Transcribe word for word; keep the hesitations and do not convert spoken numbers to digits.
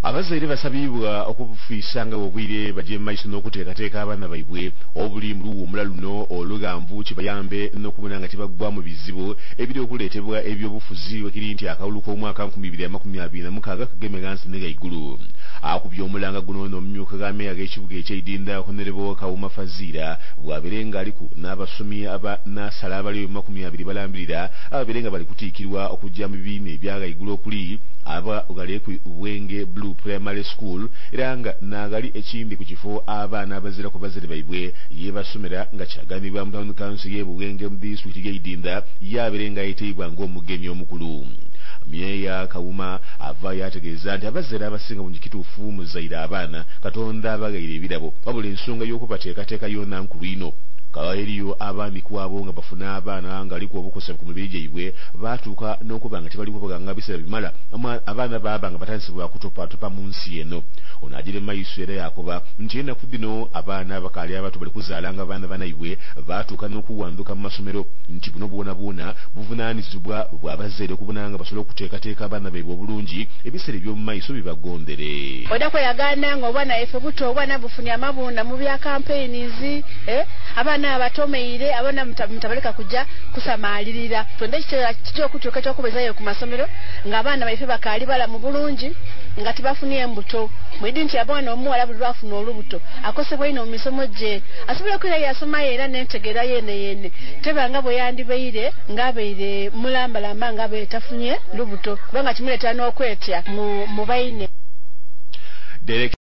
abazaire basabibwa okufiisanga obwire baje maiso n'okuteekateeka abaana baibwe obuli muluwo omulaluno olugamvu kibayambe n'okubona nga tebagwa mu bizibu ebiri okuleetebwa ebyobufuzi wekiri nti akawulu k'omwaka nkumi bbiri amakumi abiri na mukaaga kageme gansi ne gaigulu akubye omulanga guno n'omumyuka ga meeya g'ekibuga eky'Idinda Honorable Kawuma Fazira bw'abeere ng'aliku n'abasomi aba naasala abali mu makumi abiri balambirira ababeere nga bali kutiikirwa okujja mu bibiina ebyagaigulu okuli aba ugali ku Bwenge Blue Primary School era nga nagali ekindi ku kifo abaana abazira ku bazire baibwe yebasomera nga kyaganibwa mu town council ye Bwenge mu district y'Idinda yabeere nga yitibwa ng'omugenyi omukulu. Meeya Kawuma ava yategeeza nti abazira abasinga mu kituufu muzaire abaana Katonda abagaire ebirabo wabula ensonga y'okubateekateeka yonna nkulu ino kawairiyo abandi kwabo nga bafuna abaana nga aliko obukosa ku mibiri gyaibwe batuuka n'okuba nga tebali kubaganga biseera bimala abaana baba nga batandisibwa kutopatopa mu nsi eno ono agire maiso era yakoba nti ennaku dino abaana bakaali abato bali kuzaalanga abaana banaibwe batuuka n'okuwanduka mu masomero nti buno bwona bwona buvunaanyizibwa bw'abazaire okubona nga basobola okuteekateeka abaana baibwe obulungi ebiseera eby'omu maiso bibagondere oda kweyagaana ng'obwana yaffe buto obwana bufunye amabunda mu bya campaigns eh abaana abatomeire abana mutabaleka kujja kusamalirira twende ekitera ky'okutuuka ky'okubezayo ku masomero ng'abaana baife bakaali bala mu bulungi nga tibafuniye embuto mwidi nti abwana omuwala buli lwafuna olubuto akosebwa ino mu misomo gye asobola okwira yasomayo era n'entegeera yene yene tebanga bwe yandibeire ng'abeire mulambalamba ng'abeire tafunye lubuto kubanga kimuleetera n'okwetya mu baine.